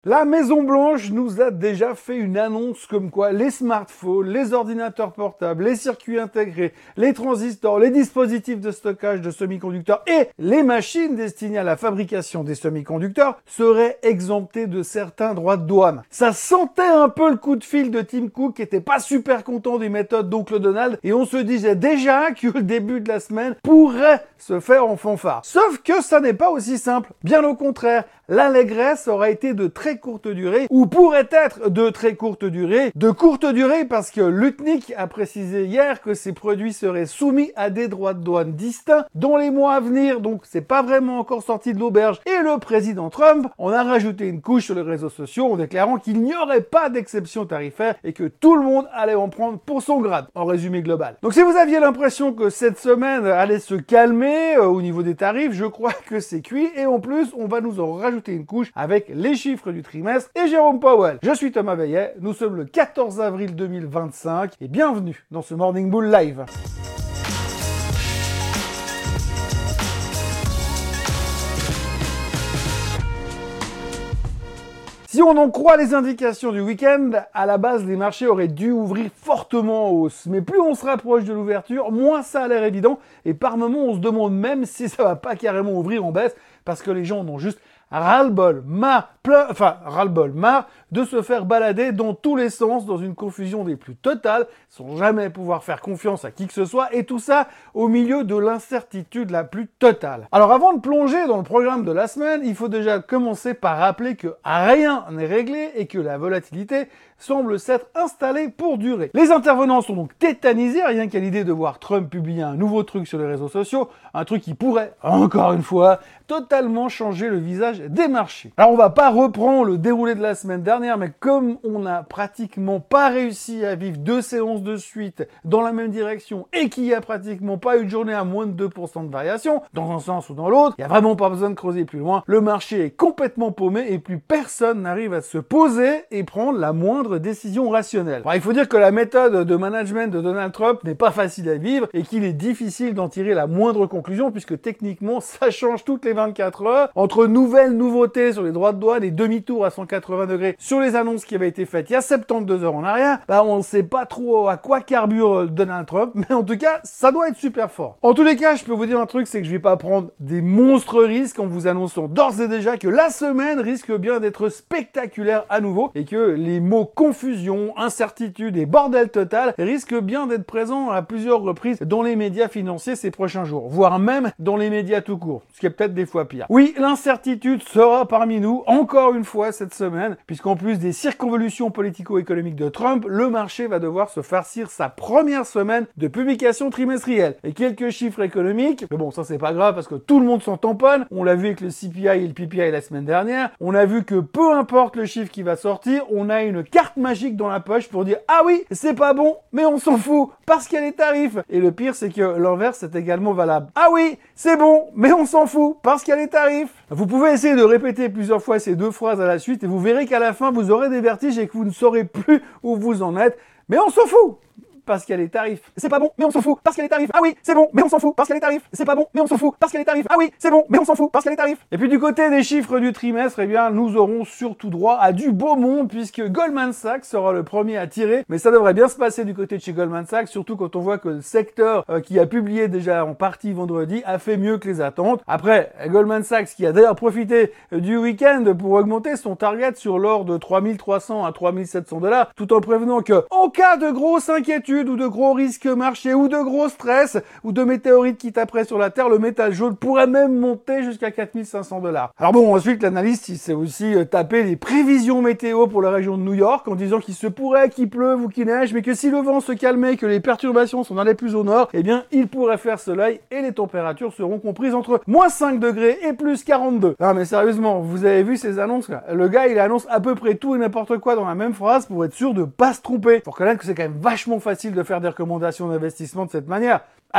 La Maison-Blanche nous a déjà fait une annonce comme quoi les smartphones, les ordinateurs portables, les circuits intégrés, les transistors, les dispositifs de stockage de semi-conducteurs et les machines destinées à la fabrication des semi-conducteurs seraient exemptés de certains droits de douane. Ça sentait un peu le coup de fil de Tim Cook qui était pas super content des méthodes d'Oncle Donald et on se disait déjà que le début de la semaine pourrait se faire en fanfare. Sauf que ça n'est pas aussi simple. Bien au contraire, l'allégresse aura été de très courte durée, ou pourrait être de très courte durée. De courte durée parce que Lutnick a précisé hier que ces produits seraient soumis à des droits de douane distincts dans les mois à venir, donc c'est pas vraiment encore sorti de l'auberge. Et le président Trump en a rajouté une couche sur les réseaux sociaux en déclarant qu'il n'y aurait pas d'exception tarifaire et que tout le monde allait en prendre pour son grade, en résumé global. Donc si vous aviez l'impression que cette semaine allait se calmer au niveau des tarifs, je crois que c'est cuit et en plus on va nous en rajouter une couche avec les chiffres du trimestre et Jérôme Powell. Je suis Thomas Veillet, nous sommes le 14 avril 2025 et bienvenue dans ce Morning Bull Live. Si on en croit les indications du week-end, à la base, les marchés auraient dû ouvrir fortement en hausse. Mais plus on se rapproche de l'ouverture, moins ça a l'air évident. Et par moments, on se demande même si ça va pas carrément ouvrir en baisse parce que les gens en ont juste ras-le-bol, marre de se faire balader dans tous les sens, dans une confusion des plus totales, sans jamais pouvoir faire confiance à qui que ce soit, et tout ça au milieu de l'incertitude la plus totale. Alors avant de plonger dans le programme de la semaine, il faut déjà commencer par rappeler que rien n'est réglé et que la volatilité semble s'être installée pour durer. Les intervenants sont donc tétanisés, rien qu'à l'idée de voir Trump publier un nouveau truc sur les réseaux sociaux, un truc qui pourrait, encore une fois, totalement changer le visage des marchés. Alors on va pas reprendre le déroulé de la semaine dernière, mais comme on n'a pratiquement pas réussi à vivre 2 séances de suite dans la même direction et qu'il n'y a pratiquement pas eu de journée à moins de 2% de variation, dans un sens ou dans l'autre, il n'y a vraiment pas besoin de creuser plus loin. Le marché est complètement paumé et plus personne n'arrive à se poser et prendre la moindre décision rationnelle. Alors, il faut dire que la méthode de management de Donald Trump n'est pas facile à vivre et qu'il est difficile d'en tirer la moindre conclusion puisque techniquement ça change toutes les 24 heures entre nouvelles nouveautés sur les droits de douane et demi-tour à 180 degrés sur les annonces qui avaient été faites il y a 72 heures en arrière. On ne sait pas trop à quoi carbure Donald Trump, mais en tout cas ça doit être super fort. En tous les cas, je peux vous dire un truc, c'est que je vais pas prendre des monstres risques en vous annonçant d'ores et déjà que la semaine risque bien d'être spectaculaire à nouveau et que les mots confusion, incertitude et bordel total risquent bien d'être présents à plusieurs reprises dans les médias financiers ces prochains jours, voire même dans les médias tout court, ce qui est peut-être des fois pire. Oui, l'incertitude sera parmi nous encore une fois cette semaine, puisqu'en plus des circonvolutions politico-économiques de Trump, le marché va devoir se farcir sa première semaine de publication trimestrielle. Et quelques chiffres économiques, mais bon, ça c'est pas grave parce que tout le monde s'en tamponne. On l'a vu avec le CPI et le PPI la semaine dernière. On a vu que peu importe le chiffre qui va sortir, on a une carte magique dans la poche pour dire « Ah oui, c'est pas bon, mais on s'en fout, parce qu'il y a les tarifs !» Et le pire, c'est que l'inverse est également valable. « Ah oui, c'est bon, mais on s'en fout, parce qu'il y a les tarifs !» Vous pouvez essayer de répéter plusieurs fois ces deux phrases à la suite et vous verrez qu'à la fin, vous aurez des vertiges et que vous ne saurez plus où vous en êtes. Mais on s'en fout parce qu'il y a les tarifs. C'est pas bon, mais on s'en fout, parce qu'il y a les tarifs. Ah oui, c'est bon, mais on s'en fout, parce qu'il y a les tarifs. C'est pas bon, mais on s'en fout, parce qu'il y a les tarifs. Ah oui, c'est bon, mais on s'en fout, parce qu'il y a les tarifs. Et puis du côté des chiffres du trimestre, eh bien, nous aurons surtout droit à du beau monde, puisque Goldman Sachs sera le premier à tirer. Mais ça devrait bien se passer du côté de chez Goldman Sachs, surtout quand on voit que le secteur qui a publié déjà en partie vendredi a fait mieux que les attentes. Après, Goldman Sachs, qui a d'ailleurs profité du week-end pour augmenter son target sur l'or de 3300 à 3700 $, tout en prévenant que, en cas de grosse inquiétude ou de gros risques marché ou de gros stress ou de météorites qui taperaient sur la Terre, le métal jaune pourrait même monter jusqu'à 4500 $. Alors bon, ensuite l'analyste il s'est aussi tapé les prévisions météo pour la région de New York en disant qu'il se pourrait qu'il pleuve ou qu'il neige, mais que si le vent se calmait, que les perturbations sont allées plus au nord, eh bien il pourrait faire soleil et les températures seront comprises entre moins 5 degrés et plus 42. Non mais sérieusement, vous avez vu ces annonces là? Le gars il annonce à peu près tout et n'importe quoi dans la même phrase pour être sûr de pas se tromper. Faut reconnaître que c'est quand même vachement facile de faire des recommandations d'investissement de cette manière. Allez,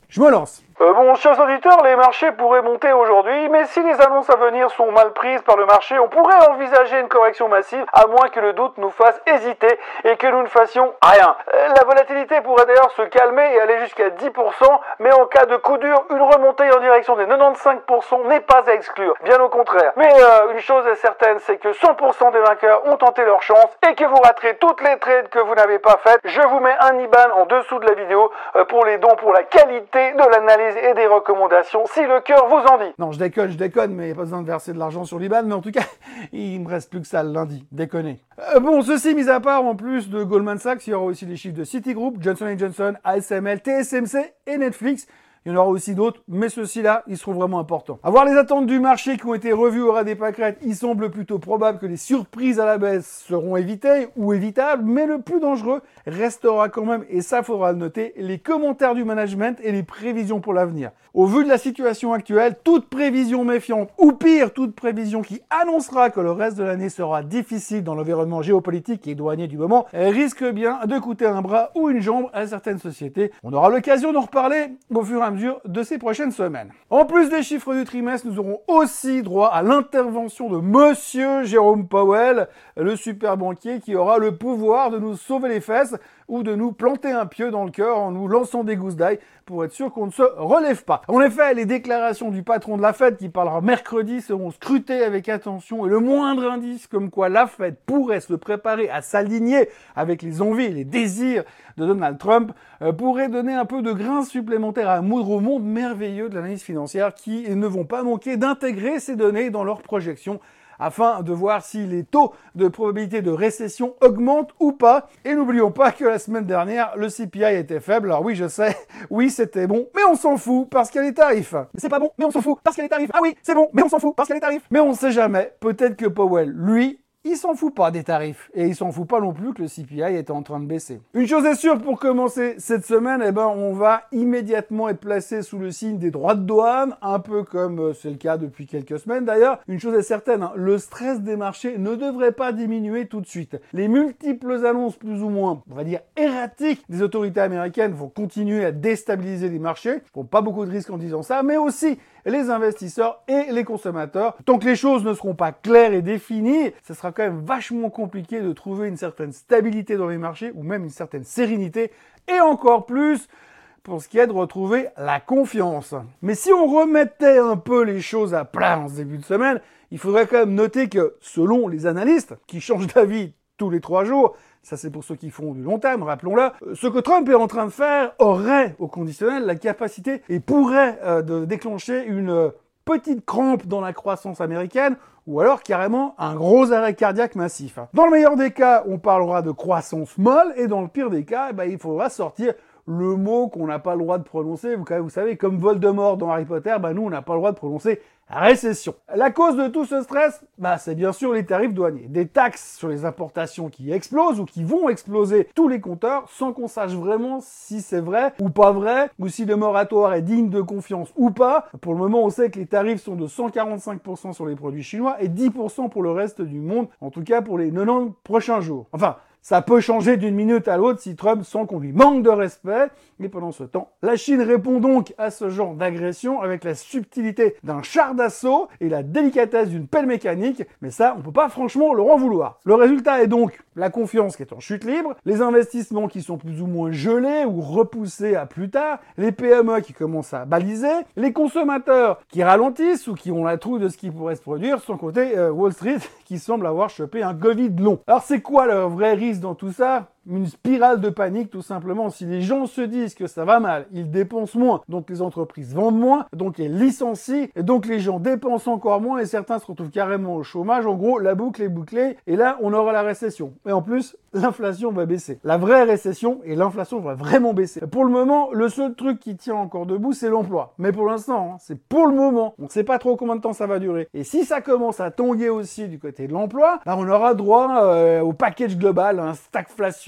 Je me lance. Bon, chers auditeurs, les marchés pourraient monter aujourd'hui, mais si les annonces à venir sont mal prises par le marché, on pourrait envisager une correction massive, à moins que le doute nous fasse hésiter et que nous ne fassions rien. La volatilité pourrait d'ailleurs se calmer et aller jusqu'à 10%, mais en cas de coup dur, une remontée en direction des 95% n'est pas à exclure, bien au contraire. Mais une chose est certaine, c'est que 100% des vainqueurs ont tenté leur chance et que vous raterez toutes les trades que vous n'avez pas faites. Je vous mets un IBAN en dessous de la vidéo pour les dons, pour la qualité de l'analyse et des recommandations, si le cœur vous en dit. Non, je déconne, mais il n'y a pas besoin de verser de l'argent sur l'IBAN, mais en tout cas, il me reste plus que ça le lundi, déconnez. Bon, ceci mis à part, en plus de Goldman Sachs, il y aura aussi les chiffres de Citigroup, Johnson & Johnson, ASML, TSMC et Netflix. Il y en aura aussi d'autres, mais ceux-ci-là, ils seront vraiment importants. À voir les attentes du marché qui ont été revues au ras des pâquerettes, il semble plutôt probable que les surprises à la baisse seront évitées ou évitables, mais le plus dangereux restera quand même, et ça faudra le noter, les commentaires du management et les prévisions pour l'avenir. Au vu de la situation actuelle, toute prévision méfiante, ou pire, toute prévision qui annoncera que le reste de l'année sera difficile dans l'environnement géopolitique et douanier du moment, risque bien de coûter un bras ou une jambe à certaines sociétés. On aura l'occasion d'en reparler au fur et à mesure de ces prochaines semaines. En plus des chiffres du trimestre, nous aurons aussi droit à l'intervention de Monsieur Jérôme Powell, le super banquier qui aura le pouvoir de nous sauver les fesses ou de nous planter un pieu dans le cœur en nous lançant des gousses d'ail pour être sûr qu'on ne se relève pas. En effet, les déclarations du patron de la Fed qui parlera mercredi seront scrutées avec attention et le moindre indice comme quoi la Fed pourrait se préparer à s'aligner avec les envies et les désirs de Donald Trump pourrait donner un peu de grain supplémentaire à moudre au monde merveilleux de l'analyse financière qui ne vont pas manquer d'intégrer ces données dans leurs projections afin de voir si les taux de probabilité de récession augmentent ou pas. Et n'oublions pas que la semaine dernière, le CPI était faible. Alors oui, je sais, oui, c'était bon, mais on s'en fout parce qu'il y a les tarifs. C'est pas bon, mais on s'en fout parce qu'il y a les tarifs. Ah oui, c'est bon, mais on s'en fout parce qu'il y a les tarifs. Mais on sait jamais, peut-être que Powell, lui, il s'en fout pas des tarifs. Et il s'en fout pas non plus que le CPI est en train de baisser. Une chose est sûre pour commencer cette semaine, on va immédiatement être placé sous le signe des droits de douane, un peu comme c'est le cas depuis quelques semaines d'ailleurs. Une chose est certaine, le stress des marchés ne devrait pas diminuer tout de suite. Les multiples annonces plus ou moins, on va dire, erratiques des autorités américaines vont continuer à déstabiliser les marchés. Je prends pas beaucoup de risques en disant ça, mais aussi les investisseurs et les consommateurs. Tant que les choses ne seront pas claires et définies, ce sera quand même vachement compliqué de trouver une certaine stabilité dans les marchés ou même une certaine sérénité et encore plus pour ce qui est de retrouver la confiance. Mais si on remettait un peu les choses à plat en ce début de semaine, il faudrait quand même noter que selon les analystes qui changent d'avis tous les 3 jours, ça c'est pour ceux qui font du long terme, rappelons-le, ce que Trump est en train de faire aurait au conditionnel la capacité et pourrait de déclencher une petite crampe dans la croissance américaine ou alors carrément un gros arrêt cardiaque massif. Dans le meilleur des cas, on parlera de croissance molle et dans le pire des cas, il faudra sortir le mot qu'on n'a pas le droit de prononcer. Vous savez, comme Voldemort dans Harry Potter, nous on n'a pas le droit de prononcer récession. La cause de tout ce stress, c'est bien sûr les tarifs douaniers. Des taxes sur les importations qui explosent ou qui vont exploser tous les compteurs sans qu'on sache vraiment si c'est vrai ou pas vrai, ou si le moratoire est digne de confiance ou pas. Pour le moment, on sait que les tarifs sont de 145% sur les produits chinois et 10% pour le reste du monde, en tout cas pour les 90 prochains jours. Enfin, ça peut changer d'une minute à l'autre si Trump sent qu'on lui manque de respect. Mais pendant ce temps, la Chine répond donc à ce genre d'agression avec la subtilité d'un char d'assaut et la délicatesse d'une pelle mécanique. Mais ça, on peut pas franchement leur en vouloir. Le résultat est donc la confiance qui est en chute libre, les investissements qui sont plus ou moins gelés ou repoussés à plus tard, les PME qui commencent à baliser, les consommateurs qui ralentissent ou qui ont la trouille de ce qui pourrait se produire, sans compter Wall Street qui semble avoir chopé un Covid long. Alors c'est quoi le vrai risque dans tout ça ? Une spirale de panique tout simplement. Si les gens se disent que ça va mal, ils dépensent moins, donc les entreprises vendent moins, donc elles licencient, et donc les gens dépensent encore moins et certains se retrouvent carrément au chômage. En gros, la boucle est bouclée et là, on aura la récession. Et en plus, l'inflation va baisser. La vraie récession et l'inflation va vraiment baisser. Pour le moment, le seul truc qui tient encore debout, c'est l'emploi. Mais pour l'instant, c'est pour le moment. On ne sait pas trop combien de temps ça va durer. Et si ça commence à tanguer aussi du côté de l'emploi, on aura droit au package global, un stagflation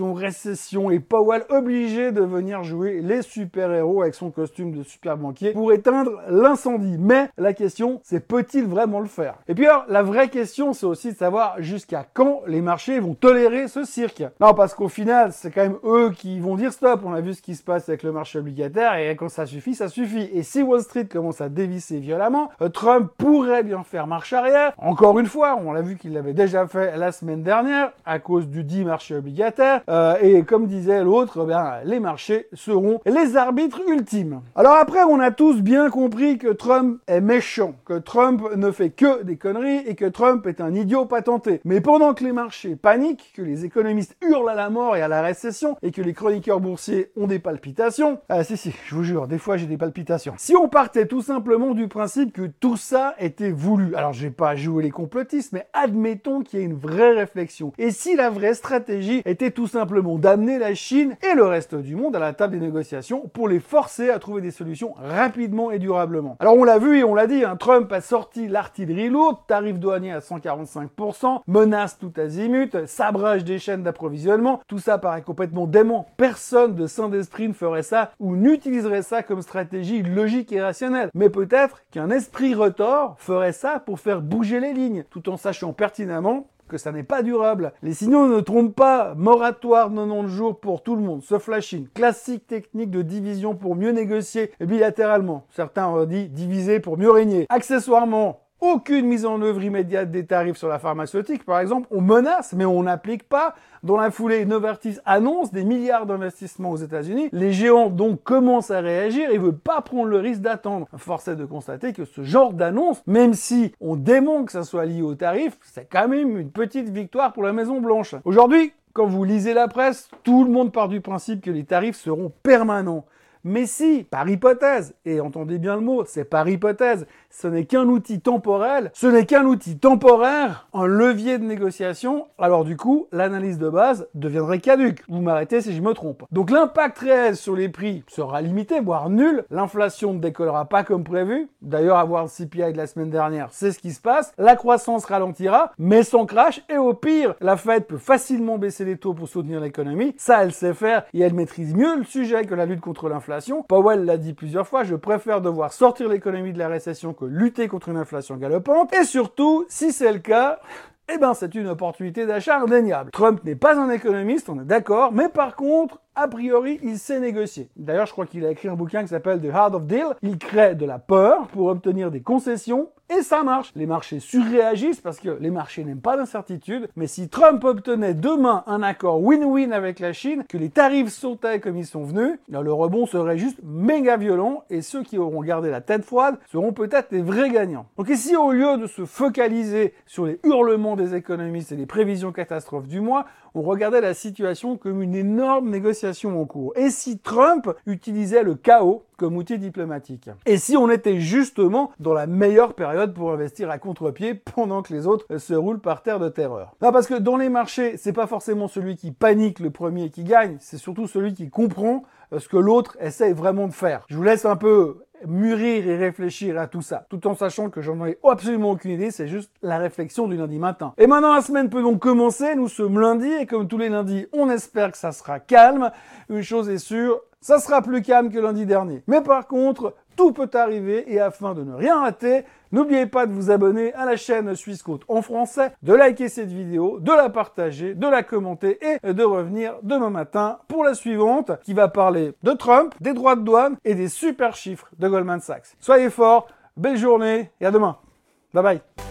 inflation, récession et Powell obligé de venir jouer les super-héros avec son costume de super banquier pour éteindre l'incendie. Mais la question, c'est peut-il vraiment le faire? Et puis alors, la vraie question, c'est aussi de savoir jusqu'à quand les marchés vont tolérer ce cirque. Non, parce qu'au final, c'est quand même eux qui vont dire stop. On a vu ce qui se passe avec le marché obligataire et quand ça suffit, ça suffit. Et si Wall Street commence à dévisser violemment, Trump pourrait bien faire marche arrière. Encore une fois, on l'a vu qu'il l'avait déjà fait la semaine dernière à cause du dit marché obligataire. Et comme disait l'autre, les marchés seront les arbitres ultimes. Alors après, on a tous bien compris que Trump est méchant, que Trump ne fait que des conneries et que Trump est un idiot patenté. Mais pendant que les marchés paniquent, que les économistes hurlent à la mort et à la récession et que les chroniqueurs boursiers ont des palpitations, si, je vous jure, des fois j'ai des palpitations. Si on partait tout simplement du principe que tout ça était voulu, alors je vais pas jouer les complotistes, mais admettons qu'il y ait une vraie réflexion. Et si la vraie stratégie était tout simplement d'amener la Chine et le reste du monde à la table des négociations pour les forcer à trouver des solutions rapidement et durablement. Alors on l'a vu et on l'a dit, Trump a sorti l'artillerie lourde, tarif douanier à 145%, menace tout azimut, sabrage des chaînes d'approvisionnement, tout ça paraît complètement dément. Personne de sain d'esprit ne ferait ça ou n'utiliserait ça comme stratégie logique et rationnelle. Mais peut-être qu'un esprit retors ferait ça pour faire bouger les lignes, tout en sachant pertinemment que ça n'est pas durable. Les signaux ne trompent pas. Moratoire 90 jours pour tout le monde, sauf la Chine. Classique technique de division pour mieux négocier bilatéralement. Certains ont dit diviser pour mieux régner. Accessoirement, aucune mise en œuvre immédiate des tarifs sur la pharmaceutique, par exemple. On menace, mais on n'applique pas. Dans la foulée, Novartis annonce des milliards d'investissements aux États-Unis. Les géants donc commencent à réagir et ne veulent pas prendre le risque d'attendre. Force est de constater que ce genre d'annonce, même si on démontre que ça soit lié aux tarifs, c'est quand même une petite victoire pour la Maison-Blanche. Aujourd'hui, quand vous lisez la presse, tout le monde part du principe que les tarifs seront permanents. Mais si, par hypothèse, et entendez bien le mot, c'est par hypothèse, ce n'est qu'un outil temporel, ce n'est qu'un outil temporaire, un levier de négociation, alors du coup, l'analyse de base deviendrait caduque. Vous m'arrêtez si je me trompe. Donc l'impact réel sur les prix sera limité, voire nul. L'inflation ne décollera pas comme prévu. D'ailleurs, avoir le CPI de la semaine dernière, c'est ce qui se passe. La croissance ralentira, mais sans crash, et au pire, la Fed peut facilement baisser les taux pour soutenir l'économie. Ça, elle sait faire, et elle maîtrise mieux le sujet que la lutte contre l'inflation. Powell l'a dit plusieurs fois, je préfère devoir sortir l'économie de la récession que lutter contre une inflation galopante. Et surtout, si c'est le cas, c'est une opportunité d'achat indéniable. Trump n'est pas un économiste, on est d'accord, mais par contre, a priori, il sait négocier. D'ailleurs, je crois qu'il a écrit un bouquin qui s'appelle The Art of Deal. Il crée de la peur pour obtenir des concessions et ça marche. Les marchés surréagissent parce que les marchés n'aiment pas l'incertitude. Mais si Trump obtenait demain un accord win-win avec la Chine, que les tarifs sautaient comme ils sont venus, le rebond serait juste méga violent et ceux qui auront gardé la tête froide seront peut-être les vrais gagnants. Donc ici, au lieu de se focaliser sur les hurlements des économistes et les prévisions catastrophes du mois, on regardait la situation comme une énorme négociation en cours. Et si Trump utilisait le chaos comme outil diplomatique? Et si on était justement dans la meilleure période pour investir à contre-pied pendant que les autres se roulent par terre de terreur? Non, parce que dans les marchés, c'est pas forcément celui qui panique le premier qui gagne, c'est surtout celui qui comprend ce que l'autre essaye vraiment de faire. Je vous laisse un peu mûrir et réfléchir à tout ça, tout en sachant que j'en ai absolument aucune idée, c'est juste la réflexion du lundi matin. Et maintenant, la semaine peut donc commencer, nous sommes lundi, et comme tous les lundis, on espère que ça sera calme. Une chose est sûre, ça sera plus calme que lundi dernier. Mais par contre, tout peut arriver, et afin de ne rien rater, n'oubliez pas de vous abonner à la chaîne Suisse Côte en français, de liker cette vidéo, de la partager, de la commenter et de revenir demain matin pour la suivante qui va parler de Trump, des droits de douane et des super chiffres de Goldman Sachs. Soyez forts, belle journée et à demain. Bye bye.